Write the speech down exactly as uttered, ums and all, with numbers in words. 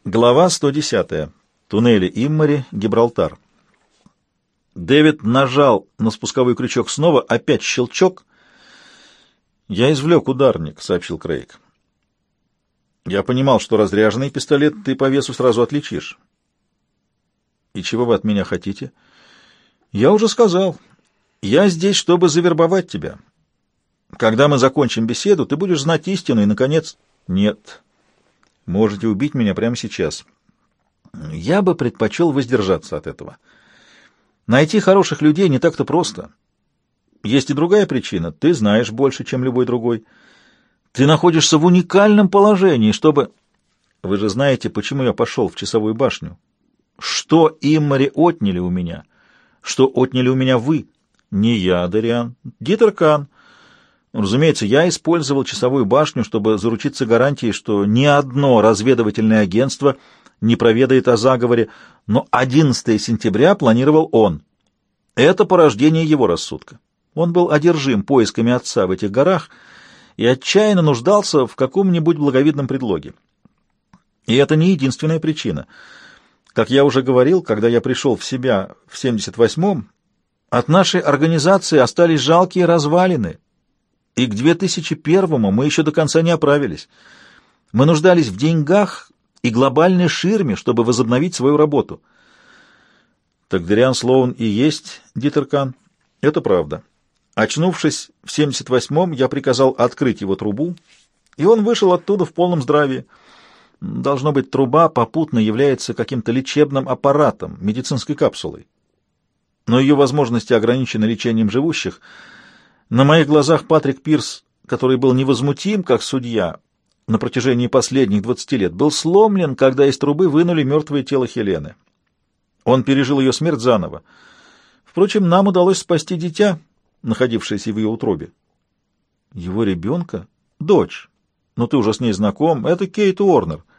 Глава сто десятая. Туннели Иммари, Гибралтар. Дэвид нажал на спусковой крючок снова, опять щелчок. «Я извлек ударник», — сообщил Крейг. «Я понимал, что разряженный пистолет ты по весу сразу отличишь». «И чего вы от меня хотите?» «Я уже сказал. Я здесь, чтобы завербовать тебя. Когда мы закончим беседу, ты будешь знать истину и, наконец...» «Нет. Можете убить меня прямо сейчас. Я бы предпочел воздержаться от этого. Найти хороших людей не так-то просто. Есть и другая причина. Ты знаешь больше, чем любой другой. Ты находишься в уникальном положении, чтобы... Вы же знаете, почему я пошел в часовую башню. Что Иммари отняли у меня? Что отняли у меня вы? Не я, Дориан. Дитер Кан. Разумеется, я использовал часовую башню, чтобы заручиться гарантией, что ни одно разведывательное агентство не проведает о заговоре, но одиннадцатого сентября планировал он. Это порождение его рассудка. Он был одержим поисками отца в этих горах и отчаянно нуждался в каком-нибудь благовидном предлоге. И это не единственная причина. Как я уже говорил, когда я пришел в себя в семьдесят восьмом, от нашей организации остались жалкие развалины, и к две тысячи первому мы еще до конца не оправились. Мы нуждались в деньгах и глобальной ширме, чтобы возобновить свою работу. Так Дориан Слоун и есть Дитер Кан? Это правда. Очнувшись в семьдесят восьмом, я приказал открыть его трубу, и он вышел оттуда в полном здравии. Должно быть, труба попутно является каким-то лечебным аппаратом, медицинской капсулой. Но ее возможности ограничены лечением живущих. На моих глазах Патрик Пирс, который был невозмутим, как судья, на протяжении последних двадцати лет, был сломлен, когда из трубы вынули мертвое тело Хелены. Он пережил ее смерть заново. Впрочем, нам удалось спасти дитя, находившееся в ее утробе. Его ребенка? Дочь. Но ты уже с ней знаком. Это Кейт Уорнер.